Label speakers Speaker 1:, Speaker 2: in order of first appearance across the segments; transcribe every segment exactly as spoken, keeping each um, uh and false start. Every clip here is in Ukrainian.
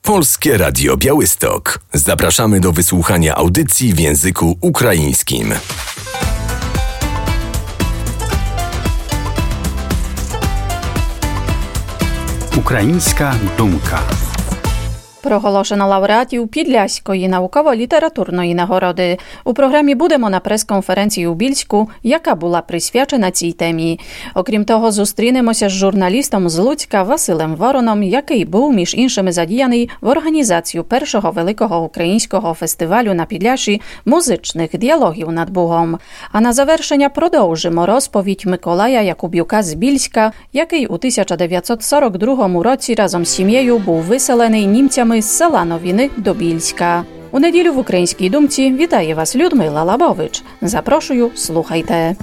Speaker 1: Polskie Radio Białystok. Zapraszamy do wysłuchania audycji w języku ukraińskim.
Speaker 2: Українська думка.
Speaker 3: Проголошено лауреатів Підляської науково-літературної нагороди. У програмі будемо на прес-конференції у Більську, яка була присвячена цій темі. Окрім того, зустрінемося з журналістом з Луцька Василем Вороном, який був, між іншими, задіяний в організацію першого великого українського фестивалю на Підляші музичних діалогів над Бугом. А на завершення продовжимо розповідь Миколая Якубюка з Більська, який у тисяча дев'ятсот сорок другому році разом з сім'єю був виселений німцями з села Новіни до Більська. У неділю в «Українській думці» вітає вас Людмила Лабович. Запрошую, слухайте.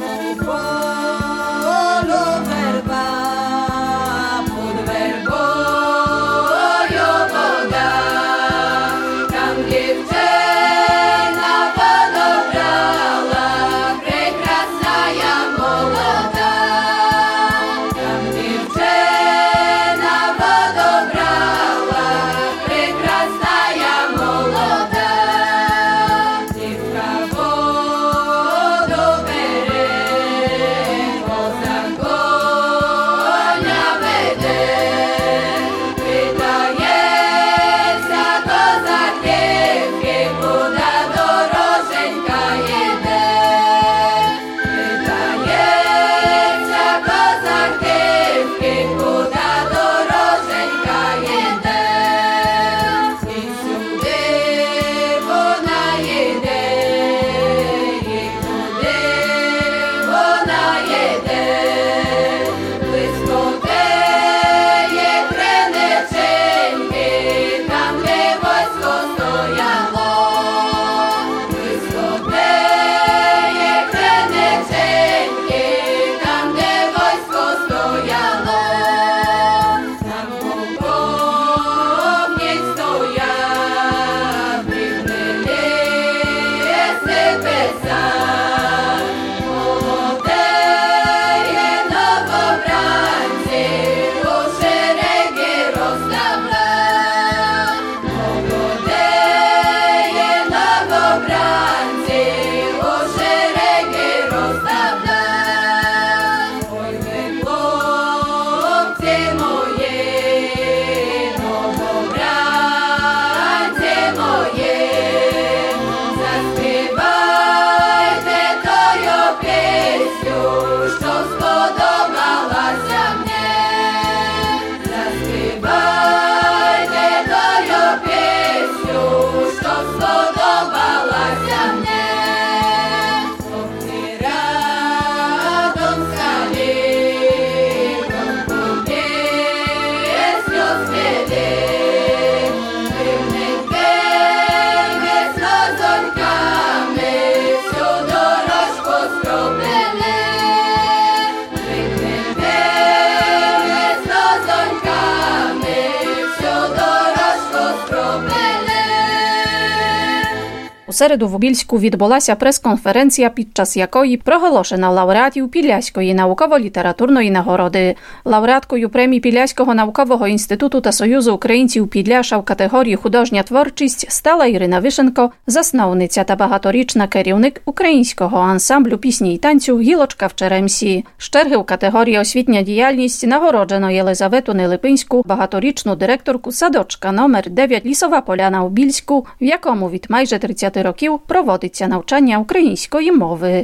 Speaker 3: У середу в Більську відбулася прес-конференція, під час якої проголошено лауреатів Підляської науково-літературної нагороди. Лауреаткою премії Підляського наукового інституту та Союзу українців Підляша в категорії «Художня творчість» стала Ірина Вишенко, засновниця та багаторічна керівник українського ансамблю пісні й танцю «Гілочка в черемсі». З черги в категорії «Освітня діяльність» нагороджено Єлизавету Нелипинську, багаторічну директорку садочка номер дев'ять «Лісова поляна» у Більську, в якому від майже тридцяти років проводиться навчання української мови.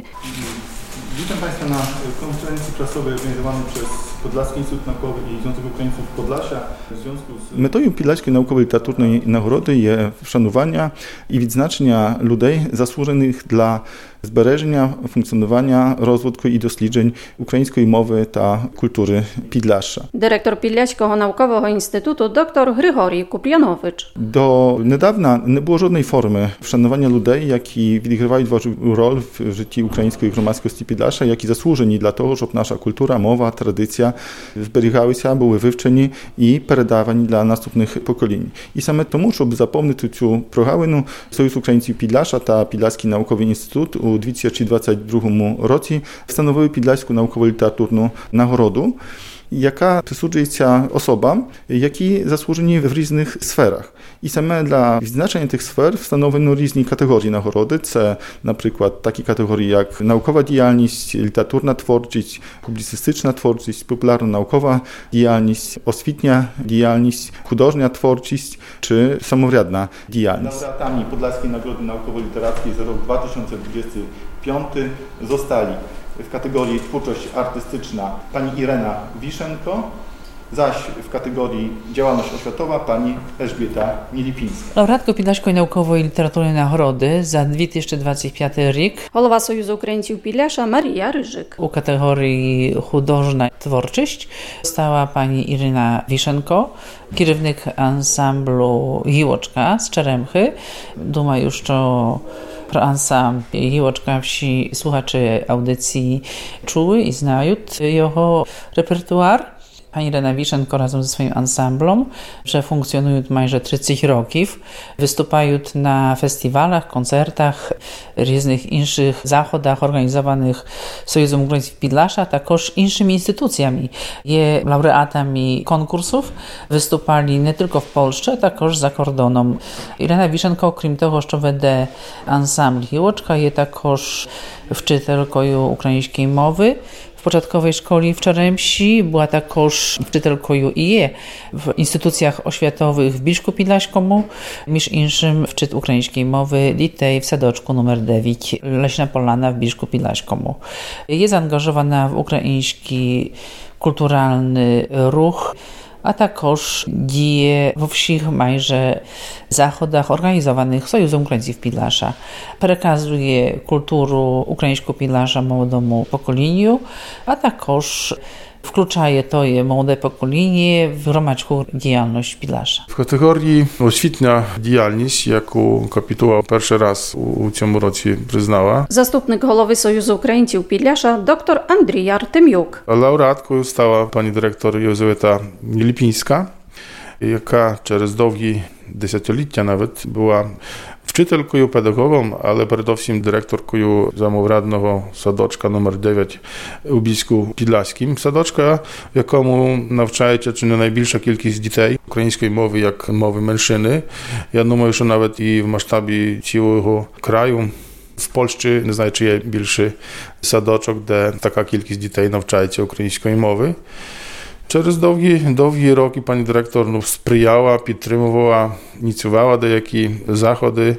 Speaker 4: Witam Państwa na konferencji prasowej organizowanej przez Podlaski Instytut Naukowy i Związek Ukraińców Podlasia w związku z...
Speaker 5: Метою Підляської науково-літературної нагороди є вшанування і відзначення людей, заслужених для збереження, функціонування, розвитку і досліджень української мови та культури Підляшша.
Speaker 3: Директор Підляського наукового інституту доктор Григорій Куп'янович.
Speaker 5: До недавна не було жодної форми вшанування людей, які відіграють важливу роль в житті української громадськості Підляшша, які заслужені для того, щоб наша культура, мова, традиція зберігалися, були вивчені і передавані для наступних поколінь. І саме тому, щоб заповнити цю прогалину, Союз українців Підляшша та Підляський науковий інститут у дві тисячі двадцять другому році встановили Підляську науково-літературну нагороду. яка присуджується особам, які заслужені в різних сферах. І саме для відзначення тих сфер встановлено різні категорії нагороди. Це, наприклад, такі категорії, як наукова діяльність, літературна творчість, публіцистична творчість, популярно-наукова діяльність, освітня діяльність, художня творчість czy samowrядna działalność.
Speaker 4: Laureatami Podlaskiej Nagrody Naukowo-Literackiej za rok dwa tysiące dwudziesty piąty zostali w kategorii twórczość artystyczna pani Irena Wiszenko, zaś w kategorii działalność oświatowa pani Elżbieta Milipińska.
Speaker 6: Laureatką Підляшської наукової і літературної нагороди за дві тисячі двадцять п'ятий рік
Speaker 3: Голова Союзу українців Підляша Марія Рижик.
Speaker 6: у категорії художня творчість стала пані Ірина Вішенко, керівник ансамблю «Гілочка» з Черемхи. Думаю, що про ансамбль «Гілочка» всі слухачі аудиції чули і знають його репертуар. Pani Irena Wiszenko razem ze swoim ansamblem, że funkcjonują майже тридцять років, występują na festiwalach, koncertach, różnych innych zachodach organizowanych Sojuzem Ukraińców Підляша, також innymi instytucjami. Je laureatami konkursów, występowali nie tylko w Polsce, також za kordonem. Irena Wiszenko, okrім того, що веде ансамбль «Гілочка», є також вчителькою української мови w początkowej szkole w Czeremsi, była також wczytelkою i je w instytucjach oświatowych w Bielsku Podlaśkomu, między innymi wczyt ukraińskiej mowy litej w sadoczku numer dziewięć Leśna Polana w Bielsku Podlaśkomu. Jest zaangażowana w ukraiński kulturalny ruch, a також діє во всіх майже заходах, організованих Союзом українців Підляша. Переказує культуру українського Підляша молодому поколінню, а також включає тоє молоде покоління в громадську діяльність Підляша.
Speaker 7: В категорії освітня діяльність, яку капітула перший раз у цьому році признала.
Speaker 3: Заступник голови Союзу українців Підляша доктор Андрій Артем'юк.
Speaker 7: Лауреаткою стала пані директор Єлизавета Міліпінська, яка через довгі десятиліття навіть була вчителькою, педагогом, але передовсім директоркою замоврядного садочка номер дев'ять у Більську Підляськім. Садочка, в якому навчається чи не найбільша кількість дітей української мови як мови меншини. Я думаю, що навіть і в масштабі цілого краю в Польщі, не знаю, чи є більший садочок, де така кількість дітей навчається української мови. Через довгі, довгі роки пані директор ну, сприяла, підтримувала, ініціювала деякі заходи.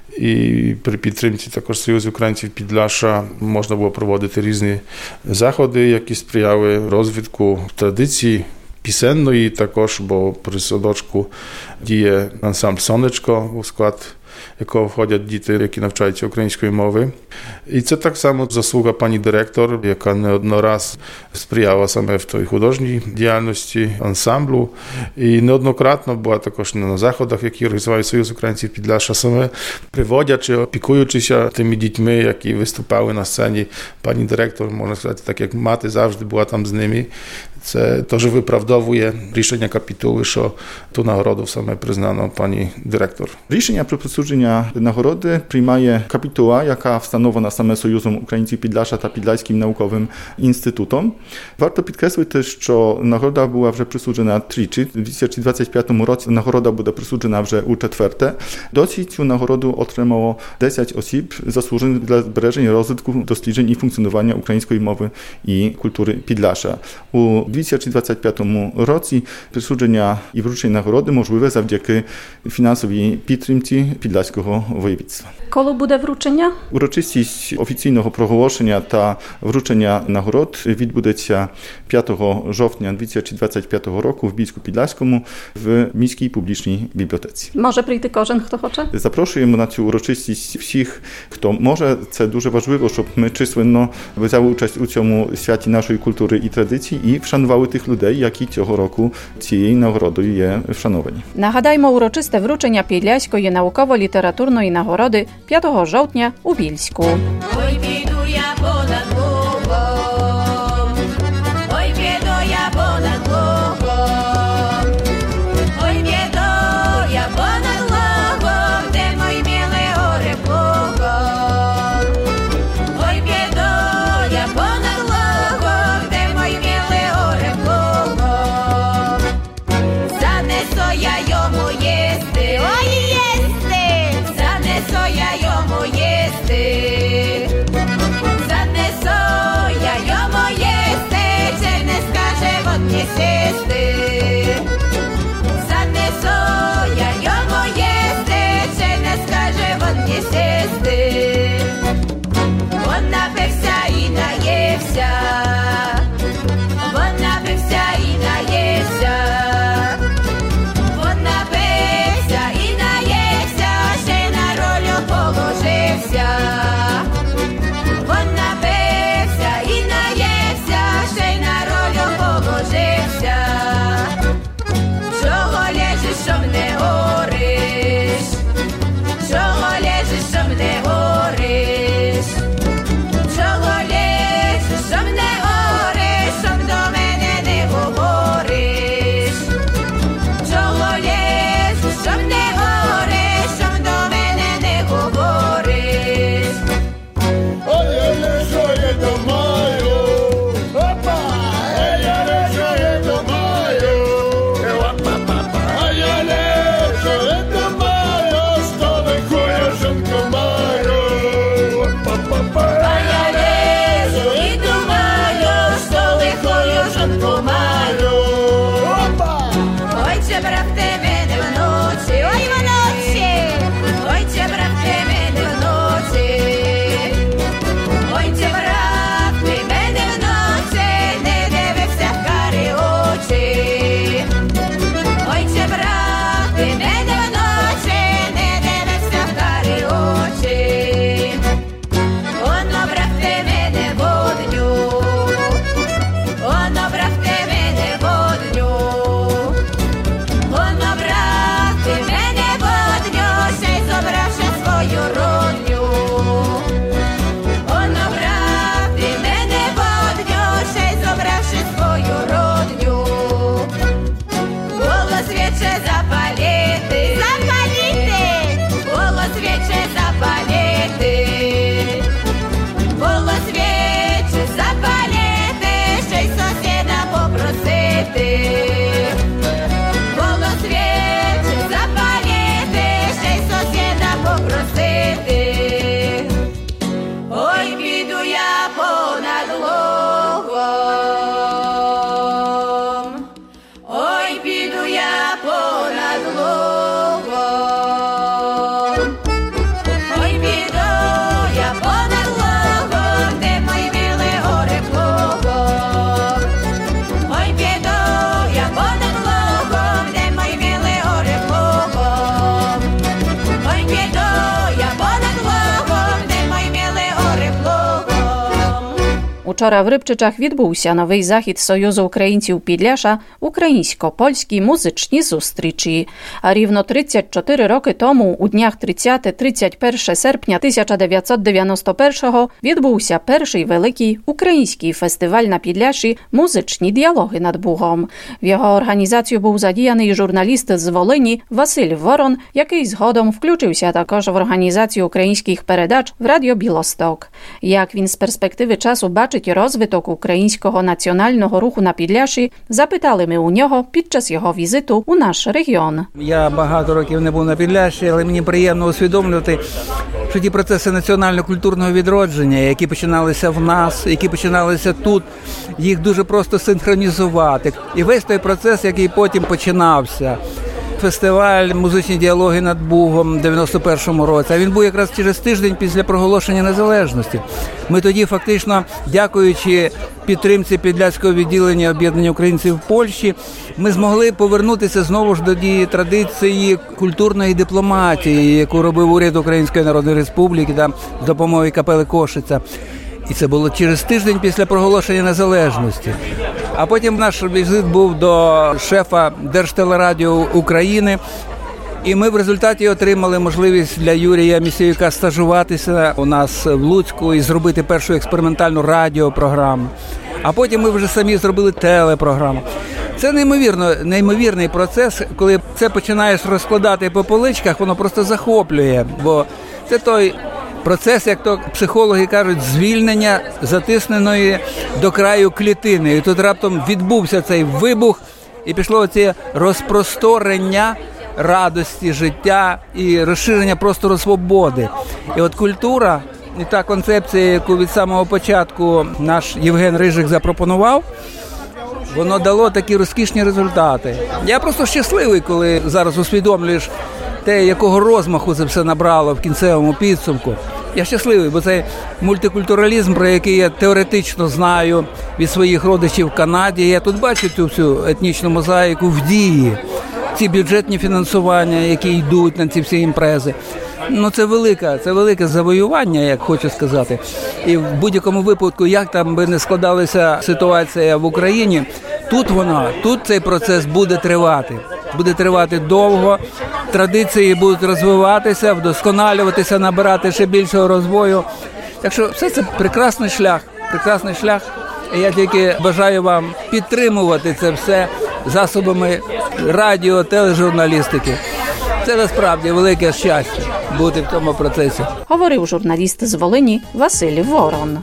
Speaker 7: І при підтримці також Союзу українців Підляша можна було проводити різні заходи, які сприяли розвитку традицій пісенної також, бо при садочку діє ансамбль «Сонечко», у склад якого входять діти, які навчаються української мови. І це так само заслуга пані директор, яка не однораз сприяла саме в той художній діяльності ансамблю. І неоднократно була також на заходах, які організував Союз українців Підляша, саме приводячи, опікуючися тими дітьми, які виступали на сцені. Пані директор, можна сказати, так як мати завжди була там з ними. Це теж виправдовує рішення капітули, що ту нагороду саме признано пані директор.
Speaker 5: Рішення про присудження нагороди приймає капітула, яка встановлена саме Союзом українців Підляша та Підляським науковим інститутом. Варто підкреслити, що нагорода була вже присуджена тричі. У дві тисячі двадцять п'ятому році нагорода буде присуджена вже у четверте. Досі цю нагороду отримало десять осіб, заслужених для збереження, розвитку, досліджень і функціонування української мови і культури Підляша. У дві тисячі двадцять п'ятому році присудження і вручення нагороди можливе завдяки фінансовій підтримці Підляського воєводства.
Speaker 3: Коли буде вручення?
Speaker 5: Урочистість офіційного проголошення та вручення нагород відбудеться п'ятого жовтня дві тисячі двадцять п'ятого року в Більську Підляському в міській публічній бібліотеці.
Speaker 3: Може прийти кожен, хто хоче?
Speaker 5: Запрошуємо на цю урочистість всіх, хто може. Це дуже важливо, щоб ми численно взяли участь у цьому святі нашої культури і традицій і вшанували тих людей, які цього року цією нагородою є вшановані.
Speaker 3: Нагадаймо, урочисте вручення Підляської науково-літературної нагороди п'ятого жовтня у Більську.
Speaker 8: Ой, піду я понад Богом, ой, піду я понад Богом, ой, піду я понад Богом, де мой милий горе Богом, ой, піду я понад Богом, де мой милий горе Богом.
Speaker 3: Вчора в Рибчичах відбувся новий захід Союзу українців Підляша «Українсько-польські музичні зустрічі». А рівно тридцять чотири роки тому, у днях тридцяте - тридцять перше серпня тисяча дев'ятсот дев'яносто першого, відбувся перший великий український фестиваль на Підляші «Музичні діалоги над Бугом». В його організацію був задіяний журналіст з Волині Василь Ворон, який згодом включився також в організацію українських передач в Радіо Білосток. Як він з перспективи часу бачить розвиток українського національного руху на Підляші, запитали ми у нього під час його візиту у наш регіон.
Speaker 9: Я багато років не був на Підляші, але мені приємно усвідомлювати, що ті процеси національно-культурного відродження, які починалися в нас, які починалися тут, їх дуже просто синхронізувати. І весь той процес, який потім починався. Фестиваль «Музичні діалоги над Бугом» в дев'яносто першому році. А він був якраз через тиждень після проголошення незалежності. Ми тоді фактично, дякуючи підтримці Підляського відділення об'єднання українців в Польщі, ми змогли повернутися знову ж до тієї традиції культурної дипломатії, яку робив уряд Української Народної Республіки там, з допомогою капели Кошиця. І це було через тиждень після проголошення незалежності. А потім наш візит був до шефа Держтелерадіо України. І ми в результаті отримали можливість для Юрія Місіюка стажуватися у нас в Луцьку і зробити першу експериментальну радіопрограму. А потім ми вже самі зробили телепрограму. Це неймовірно, неймовірний процес, коли це починаєш розкладати по поличках, воно просто захоплює, бо це той процес, як то психологи кажуть, звільнення затисненої до краю клітини. І тут раптом відбувся цей вибух, і пішло це розпросторення радості життя і розширення простору свободи. І от культура, і та концепція, яку від самого початку наш Євген Рижик запропонував, воно дало такі розкішні результати. Я просто щасливий, коли зараз усвідомлюєш те, якого розмаху це все набрало в кінцевому підсумку. Я щасливий, бо це мультикультуралізм, про який я теоретично знаю від своїх родичів в Канаді. Я тут бачу цю всю етнічну мозаїку в дії. Ці бюджетні фінансування, які йдуть на ці всі імпрези. Ну, це велике, це велике завоювання, як хочу сказати. І в будь-якому випадку, як там би не складалася ситуація в Україні, тут вона, тут цей процес буде тривати. Буде тривати довго, традиції будуть розвиватися, вдосконалюватися, набирати ще більшого розвою. Так що все це прекрасний шлях, прекрасний шлях. І я тільки бажаю вам підтримувати це все засобами радіо, тележурналістики. Це насправді велике щастя бути в цьому процесі.
Speaker 3: Говорив журналіст з Волині Василь Ворон.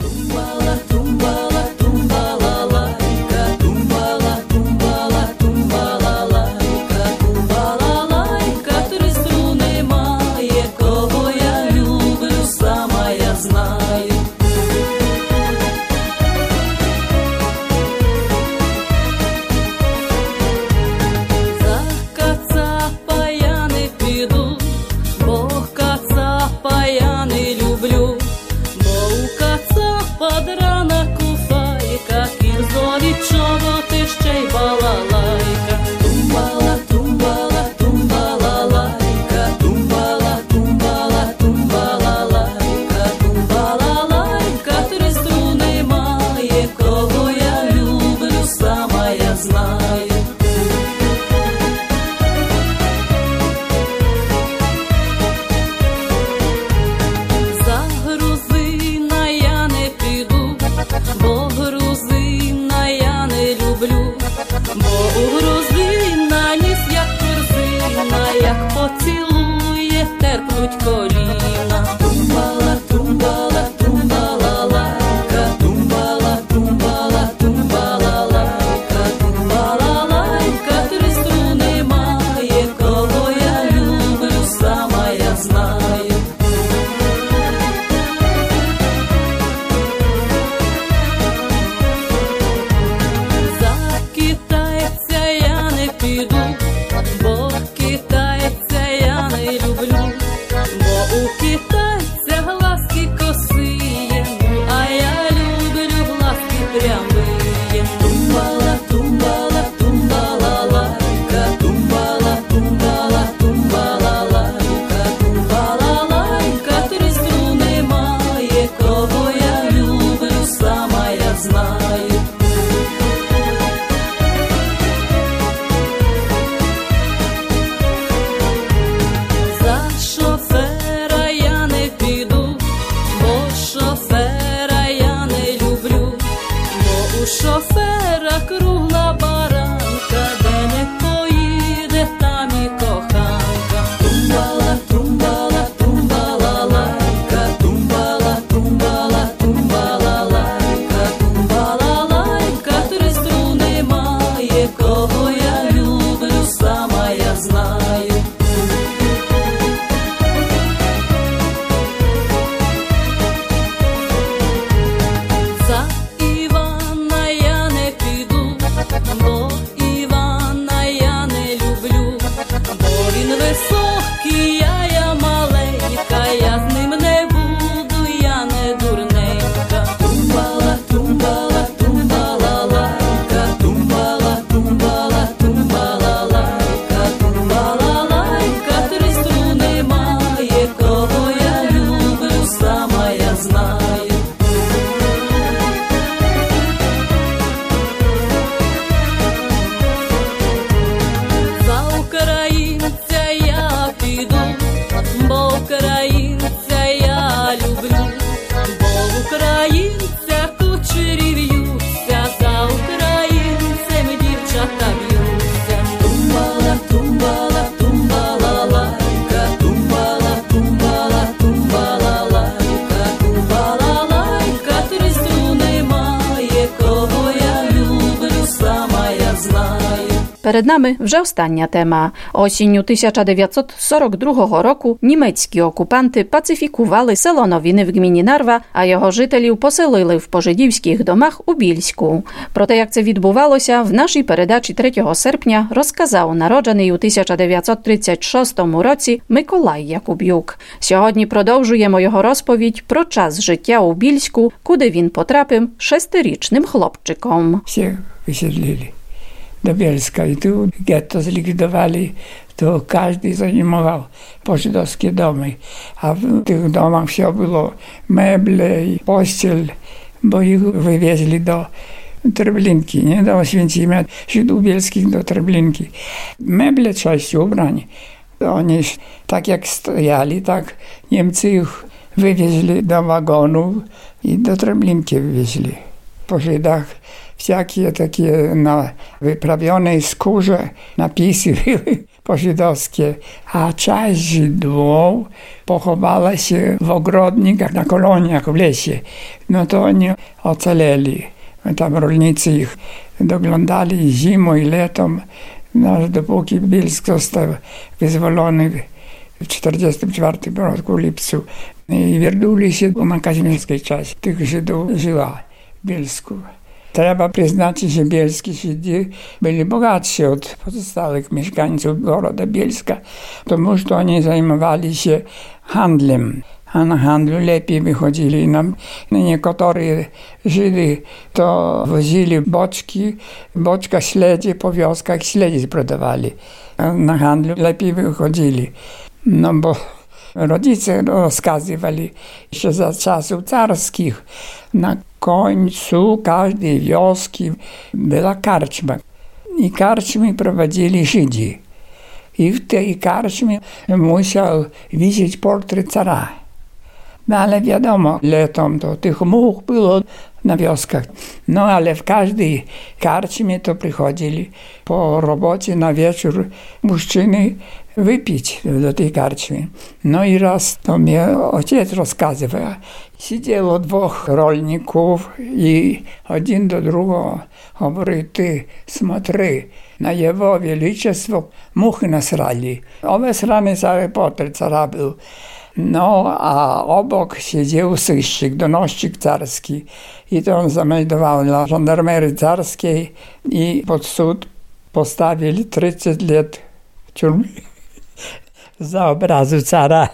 Speaker 8: Бо китайця я не люблю, бо
Speaker 3: перед нами вже остання тема. Осінню тисяча дев'ятсот сорок другого року німецькі окупанти пацифікували село Новини в гміні Нарва, а його жителів поселили в пожидівських домах у Більську. Про те, як це відбувалося, в нашій передачі третього серпня розказав народжений у тисяча дев'ятсот тридцять шостому році Миколай Якуб'юк. Сьогодні продовжуємо його розповідь про час життя у Більську, куди він потрапив шестирічним хлопчиком.
Speaker 10: Всіх висідлили до Bielska i tu getto zlikwidowali, to każdy zajmował pożydowskie domy. A w tych domach все było meble i pościel, bo ich wywieźli do Treblinki, nie? Do Oświęcimia, Żydów bielskich do Treblinki. Meble, część ubrań, oni tak jak stojali, tak Niemcy ich wywieźli do wagonów i do Treblinki wywieźli. Po Żydach всякие takie na wyprawionej skórze napisy były pożydowskie, a część Żydów pochowała się w ogrodnikach, na koloniach w lesie. No to oni ocaleli. Tam rolnicy ich doglądali zimą i latem, no, dopóki Bielsk został wyzwolony w czterdziestym czwartym roku w lipcu. I wierzyli się na kazimierskiej czasie. Tych Żydów żyła w Bielsku. Trzeba przyznać, że bielskie Żydzi byli bogatsi od pozostałych mieszkańców Goroda Bielska, потому что oni zajmowali się handlem, a na handlu lepiej wychodzili. Nam niektórzy Żydy to wozili boczki, boczka śledzi po wioskach, śledzi sprzedawali, a na handlu lepiej wychodzili. No bo rodzice rozkazywali jeszcze za czasów carskich. Na końcu każdej wioski była karczma. I karczmy prowadzili Żydzi. I w tej karczmie musiał wisieć portret cara. No ale wiadomo, latem to tych much było na wioskach. No ale w każdej karczmie to przychodzili po robocie na wieczór mężczyzny wypić do tej karczmy. No i raz to mnie ojciec rozkazywał. Siedziało dwóch rolników i jeden do drugiego mówi, ty смотри, na jego величество muchy nasrali. Obesrany cały portret cara był. No, a obok siedział syjszczyk, donośnik carski. I to on zameldował dla żandarmerii carskiej i pod sąd postawili trzydzieści lat w ciąży za obrazu cara.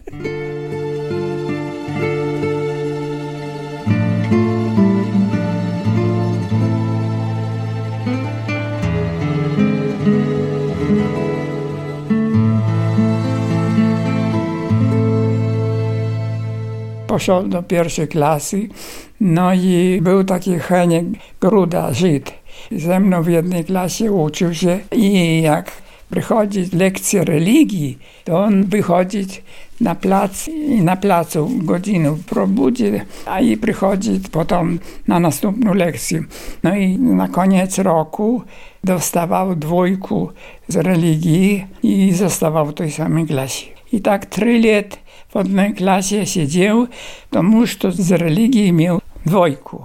Speaker 10: Poszedł do pierwszej klasy, no i był taki Heniek Gruda, Żyd. Ze mną w jednej klasie uczył się i jak przychodzi lekcja religii, to on wychodzi na plac i na placu godzinę probudzi, a i przychodzi potem na następną lekcję. No i na koniec roku dostawał dwójku z religii i zostawał w tej samej klasie. I tak trzy lata w jednej klasie siedział, тому что z religii miał dwójku.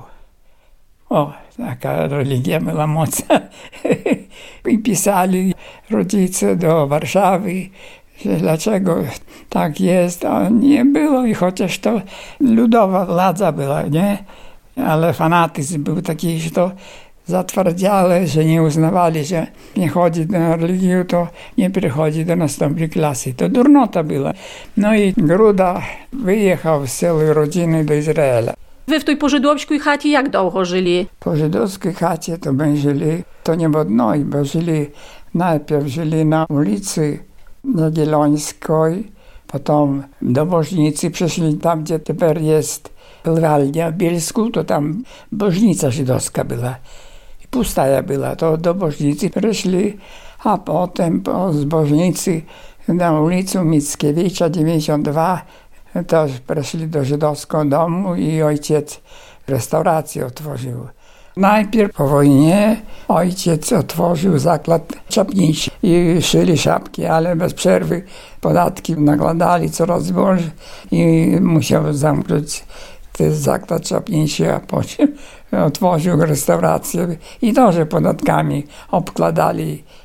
Speaker 10: O, taka religia była mocna. I pisali rodzice do Warszawy, że dlaczego tak jest, a nie było. I chociaż to ludowa władza była, nie? Ale fanatyzm był taki, że to zatwardziale, że nie uznawali, że nie chodzi na religię, to nie przychodzi do następnej klasy. To durnota była. No i Gruda wyjechał z całej rodziny do Izraela.
Speaker 3: Wy w tej pożydowskiej chacie jak długo żyli?
Speaker 10: Po żydowskiej chacie to my żyli, to nie w jednej, bo żyli, najpierw żyli na ulicy Jagiellońskiej, potem do Bożnicy przeszli tam, gdzie teraz jest pływalnia w Bielsku, to tam bożnica żydowska była. I pustaja była, to do Bożnicy przeszli, a potem po, z Bożnicy na ulicę Mickiewicza dziewięćdziesiąt dwa też przeszli do żydowskiego domu i ojciec restaurację otworzył. Najpierw po wojnie ojciec otworzył zakład czapniczy i szyli szapki, ale bez przerwy podatki nakładali coraz więcej i musiał zamknąć ten zakład czapniczy, a potem otworzył restaurację i też podatkami obkładali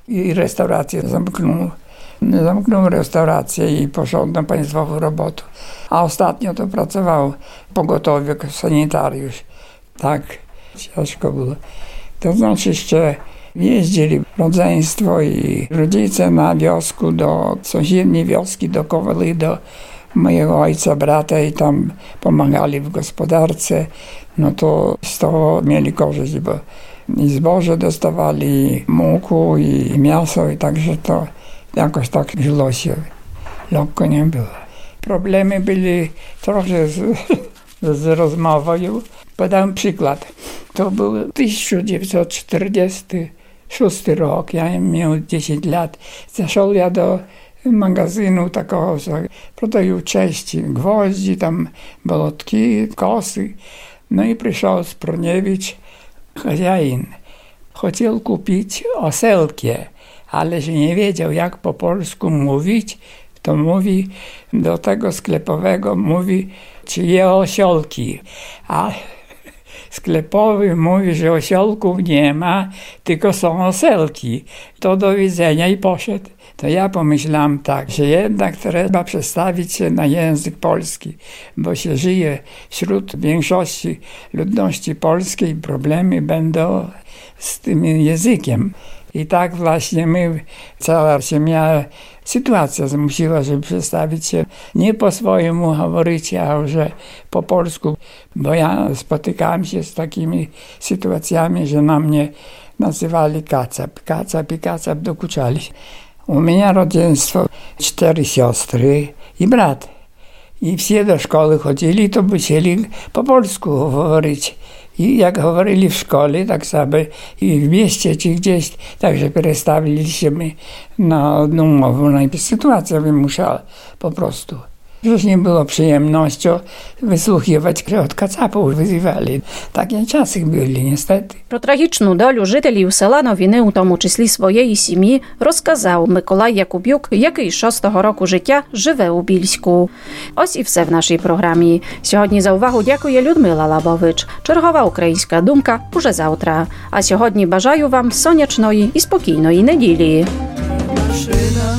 Speaker 10: i restaurację zamknął. Zamknął restaurację i poszedł na państwową robotę. A ostatnio to pracował w pogotowiu jako sanitariusz. Tak ciężko było. To znaczy jeszcze jeździli rodzeństwo i rodzice na wiosku do sąsiedniej wioski, do Kowali, do mojego ojca, brata i tam pomagali w gospodarce. No to z tego mieli korzyść, bo i zboże dostawali, muku i mięso i także to jakoś tak żyło się. Lekko nie było. Problemy byli trochę z, z rozmową. Podam przykład. To był tysiąc dziewięćset czterdziesty szósty rok. Ja miałem dziesięć lat. Zaszedłem ja do magazynu takiego, co prodają części, gwoździ, tam bolotki, kosy. No i przyszedł Sproniewicz, хозяин. Chciał kupić oselkę, ale że nie wiedział, jak po polsku mówić, to mówi do tego sklepowego, mówi, czy je osiolki. A sklepowy mówi, że osiolków nie ma, tylko są oselki. To do widzenia i poszedł. To ja pomyślałem tak, że jednak trzeba przestawić się na język polski, bo się żyje wśród większości ludności polskiej, problemy będą z tym językiem. I tak właśnie my, cała się miała sytuacja zmusiła, żeby przestawić się nie po swojemu mówić, a że po polsku, bo ja spotykałem się z takimi sytuacjami, że na mnie nazywali kacap, kacap i kacap dokuczali. U mnie rodzeństwo, cztery siostry i brat. I wszyscy do szkoły chodzili, to musieli po polsku mówić. I jak mówili w szkole, tak samo i w mieście czy gdzieś, także przestawiliśmy na одну mowę. No i sytuacja wymuszała po prostu. Już nie było przyjemnością wysłuchiwać, że od kacapów wyzywali. Takie czasy byli, niestety.
Speaker 3: Про трагічну долю жителів села Новини, у тому числі своєї сім'ї, розказав Миколай Якубюк, який шостого року життя живе у Більську. Ось і все в нашій програмі. Сьогодні за увагу дякує Людмила Лабович. Чергова українська думка уже завтра. А сьогодні бажаю вам сонячної і спокійної неділі.
Speaker 11: Машина,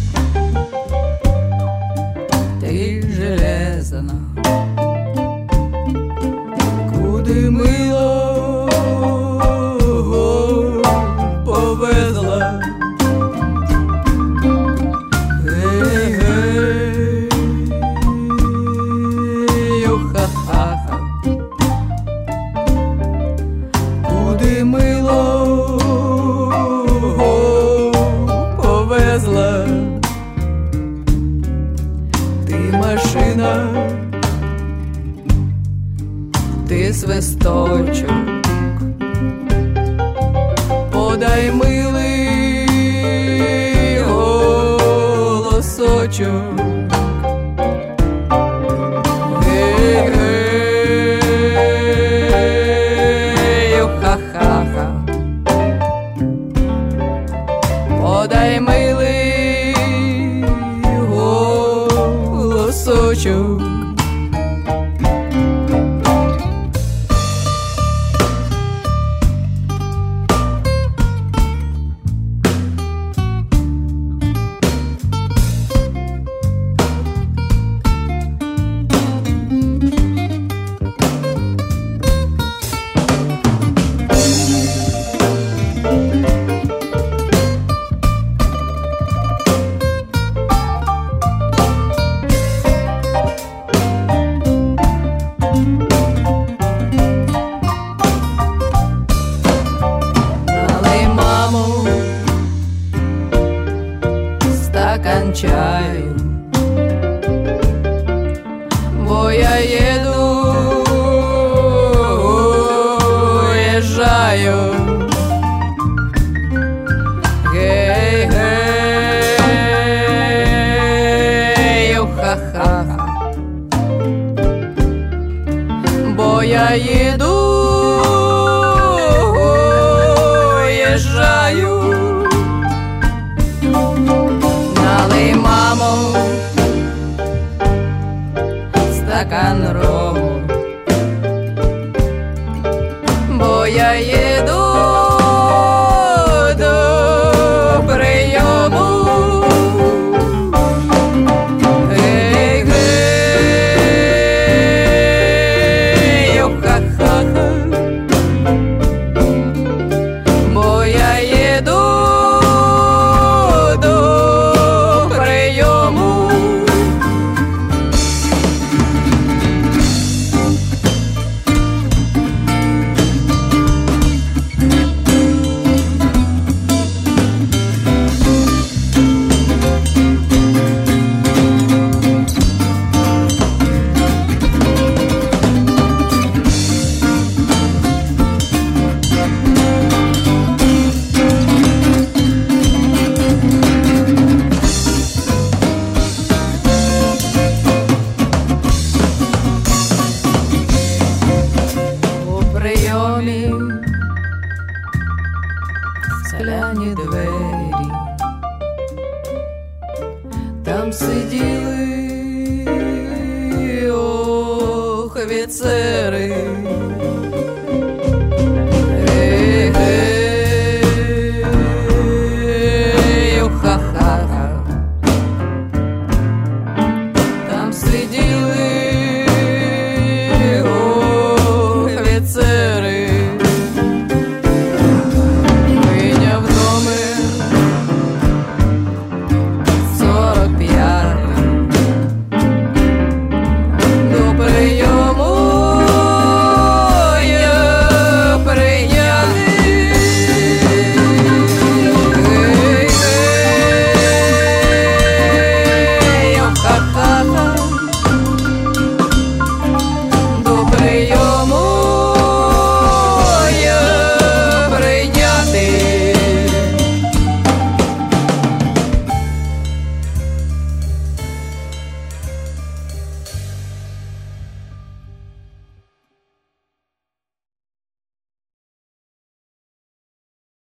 Speaker 11: ти железна, куди мило повезла. Гей, гей, йо-ха-ха-ха, куди мило повезла. Ти машина, ти свисточок, подай милий голосочок. Гей, гей, йо-ха-ха-ха, подай милий голосочок. Налий, мамо, стакан чаю, бо я їду, уїжджаю. Гей, гей, йо-ха-ха-ха, бо я їду, уїжджаю. Налий, мамо, стакан рому, бо я їду до офіцери.